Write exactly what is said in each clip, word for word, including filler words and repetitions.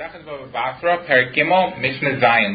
Second of Basra, Perikimel, Mishnah Zion.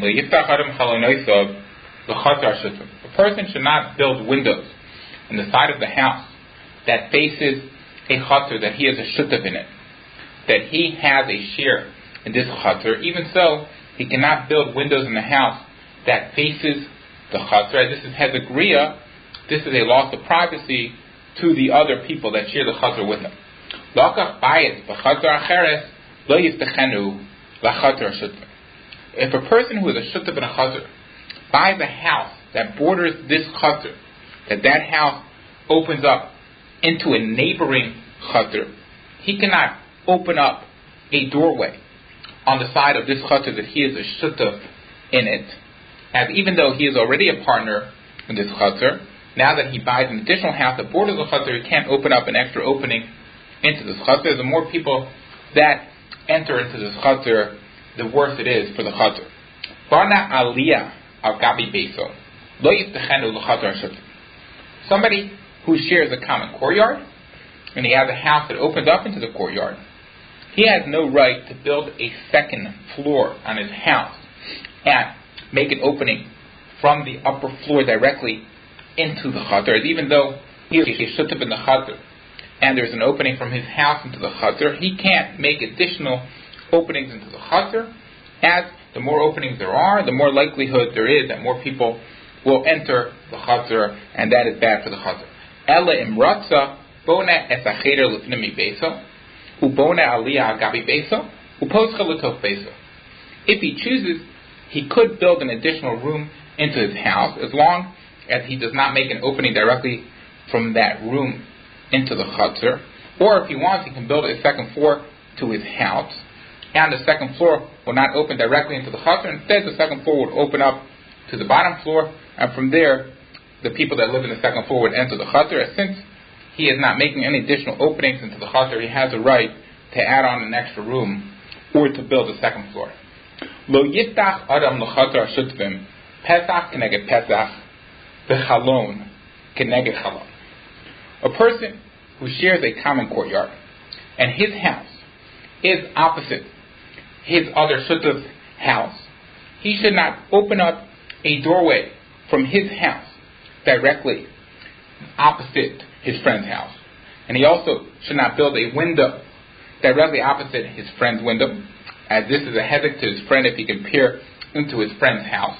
A person should not build windows in the side of the house that faces a chutzner, that he has a shutav in it, that he has a share in this chutzner. Even so, he cannot build windows in the house that faces the chutzner. This is hezegriya. This is a loss of privacy to the other people that share the chutzner with him. Lakach bayis b'chutzner acheres lo yiftechenu la'chutzner shutav. If a person who is a shutav in a chutzner buys a house that borders this chutzner, that that house opens up into a neighboring chutzner, he cannot open up a doorway on the side of this chutzner that he is a shutav in it, as even though he is already a partner in this chutzner, now that he buys an additional house that borders the chutzner, he can't open up an extra opening into this chutzner. The more people that enter into this chutzner, the worse it is for the chutzner. Barna aliyah al gabi beso lo yiftechenu l'chutzner shutav. Somebody who shares a common courtyard, and he has a house that opens up into the courtyard, he has no right to build a second floor on his house and make an opening from the upper floor directly into the chutzner. Even though he is a shutav in the chutzner, and there's an opening from his house into the chutzner, he can't make additional openings into the chutzner. As the more openings there are, the more likelihood there is that more people will enter the chutzner, and that is bad for the chutzner. Ela imratza bona es acheder lefnimi beso, ubona aliyah gabi beso, uposcha l'tof beso. If he chooses, he could build an additional room into his house, as long as he does not make an opening directly from that room into the chutzner. Or if he wants, he can build a second floor to his house, and the second floor will not open directly into the chutzner. Instead, the second floor would open up to the bottom floor, and from there, the people that live in the second floor would enter the chutzner. Since he is not making any additional openings into the chutzner, he has a right to add on an extra room or to build a second floor. Lo yiftach adam l'chutzner shutvim pesach keneged pesach v'chalon keneged chalon. A person who shares a common courtyard, and his house is opposite his other shutav's house, he should not open up a doorway from his house directly opposite his friend's house. And he also should not build a window directly opposite his friend's window, as this is a hezek to his friend if he can peer into his friend's house.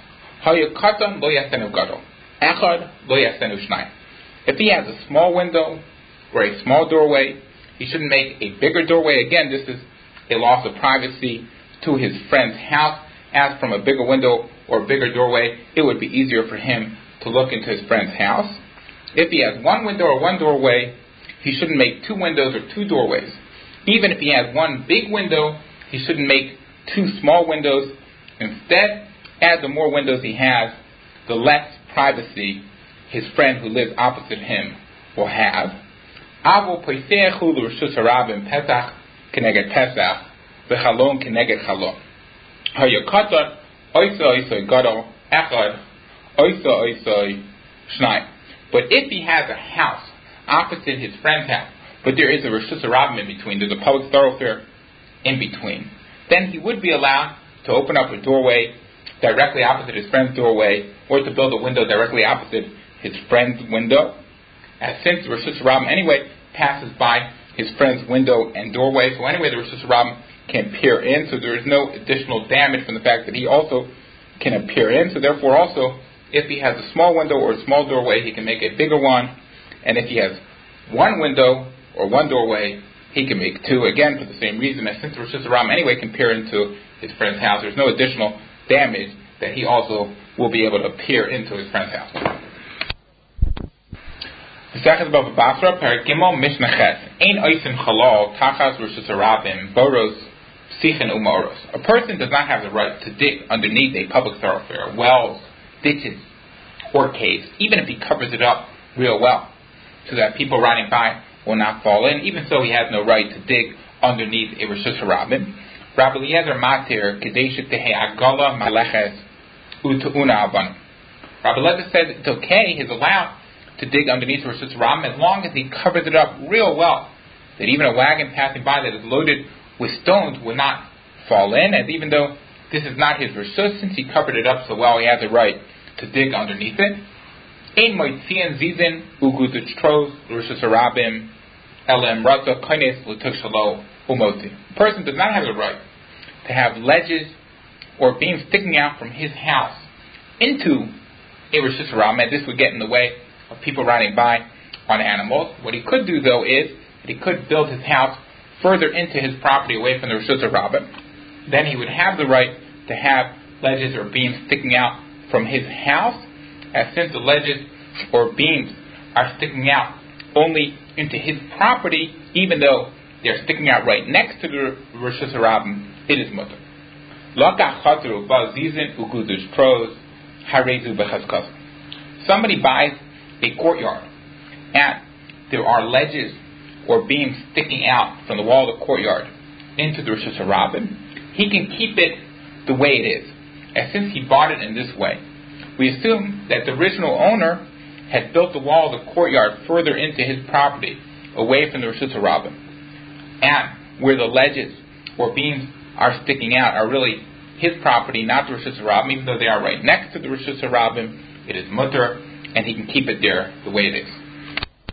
If he has a small window or a small doorway, he shouldn't make a bigger doorway. Again, this is a loss of privacy to his friend's house. As from a bigger window or bigger doorway, it would be easier for him to look into his friend's house. If he has one window or one doorway, he shouldn't make two windows or two doorways. Even if he has one big window, he shouldn't make two small windows. Instead, as the more windows he has, the less privacy his friend who lives opposite him will have. Avo poisechu l'reshus harabim pesach keneged pesach v'chalon keneged chalon. Hayakatan oisa oisa gadol echad oisa oisa shnai. But if he has a house opposite his friend's house, but there is a reshus harabim in between, there's a public thoroughfare in between, then he would be allowed to open up a doorway directly opposite his friend's doorway, or to build a window directly opposite his friend's window. As since the reshus harabim anyway passes by his friend's window and doorway, so anyway the reshus harabim can peer in, so there is no additional damage from the fact that he also can appear in. So therefore also, if he has a small window or a small doorway, he can make a bigger one, and if he has one window or one doorway, he can make two, again for the same reason, as since the reshus harabim anyway can peer into his friend's house, there's no additional damage that he also will be able to peer into his friend's house. Second of Basra, Perikimel Mishnah Ches. Ein oisim chalal tachas reshus harabim boros sichin umoros. A person does not have the right to dig underneath a public thoroughfare, wells, ditches, or caves, even if he covers it up real well, so that people riding by will not fall in. Even so, he has no right to dig underneath a reshus harabim. Rabbi Eliezer Matir Kedei Shetehe Agala Maleches U'Te'una Abanim. Rabbi Eliezer says it's okay, he's allowed to dig underneath reshus harabim as long as he covers it up real well, that even a wagon passing by that is loaded with stones will not fall in, as even though this is not his reshus, since he covered it up so well, he has a right to dig underneath it. Ein moitzian zizin ugudich tros reshus harabim elem raza kaines l'tushalo umoti. A person does not have the right to have ledges or beams sticking out from his house into a reshus harabim, and this would get in the way of people riding by on animals. What he could do, though, is that he could build his house further into his property away from the reshus harabim. Then he would have the right to have ledges or beams sticking out from his house, as since the ledges or beams are sticking out only into his property, even though they're sticking out right next to the reshus harabim, it is mutter. Somebody buys a courtyard, and there are ledges or beams sticking out from the wall of the courtyard into the reshus harabim. He can keep it the way it is, as since he bought it in this way. We assume that the original owner had built the wall of the courtyard further into his property, away from the reshus harabim, and where the ledges or beams are sticking out are really his property, not the reshus harabim. Even though they are right next to the reshus harabim, it is mutter, and he can keep it there the way it is.